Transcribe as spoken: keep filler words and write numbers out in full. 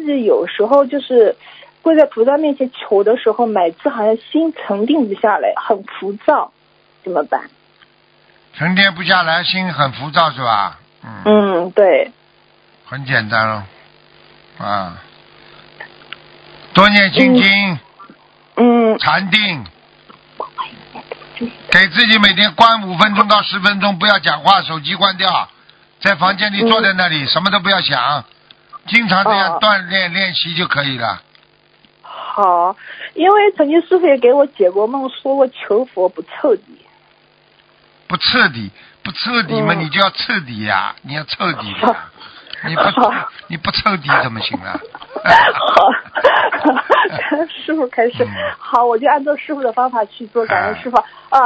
自己有时候就是跪在菩萨面前求的时候，每次好像心沉定不下来，很浮躁，怎么办？ 沉淀不下来，心很浮躁是吧？嗯。 嗯，对。 很简单了，啊，多念心经， 嗯， 禅定，给自己每天关五分钟到十分钟，不要讲话，手机关掉，在房间里坐在那里，嗯、什么都不要想，经常这样锻炼、哦、练习就可以了。 好，因为曾经师父也给我解过梦，说过求佛不彻底。不彻底，不彻底嘛，嗯、你就要彻底呀、啊，你要彻底的呀。你不你不彻底怎么行啊？ 好，师父开始、嗯、好，我就按照师父的方法去做，感恩师父啊。